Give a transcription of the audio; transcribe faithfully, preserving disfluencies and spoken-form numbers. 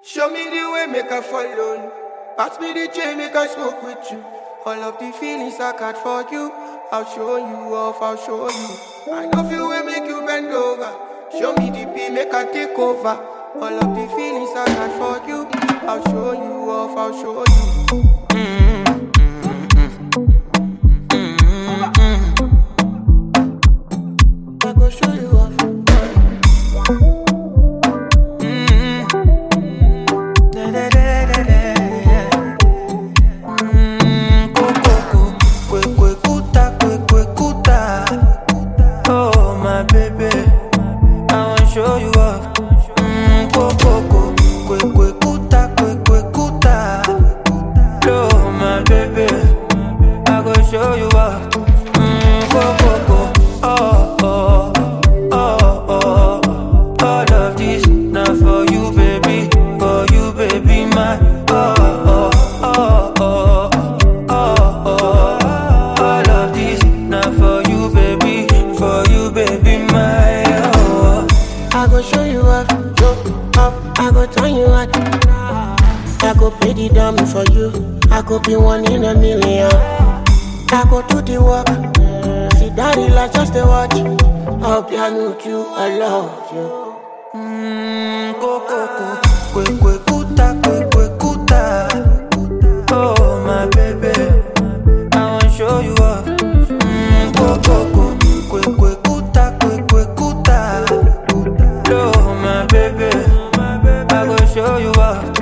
Show me the way, make I follow. Pass me the chain, make I smoke with you. All of the feelings I got for you, I'll show you off, I'll show you. I know you will make you bend over. Show me the beat, make I take over. All of the feelings I got for you, I'll show you off, I'll show you. Mm-hmm. I go show you off. Show you off. Mmm, coco, coco, coco, kuta, coco, kuta. Blow my baby, I go show you off. Mmm, coco, coco, oh, oh, oh, oh. All of this not for you, baby, for you, baby, my. Oh, oh, oh, oh, oh, oh. All of this not for you, baby, for you, baby, my. I go show you off, show off. I go turn you on. I go pay the dummy for you. I go be one in a million. I go do the work. See daddy like just a watch. I'll be with you, I love you. Mmm, go go go, kwe kwe kuta, kwe kwe kuta. Oh my baby, I wanna show you off. Mmm, go go go, kwe kwe kuta, kwe kwe kuta. Blow my baby, I go show you off.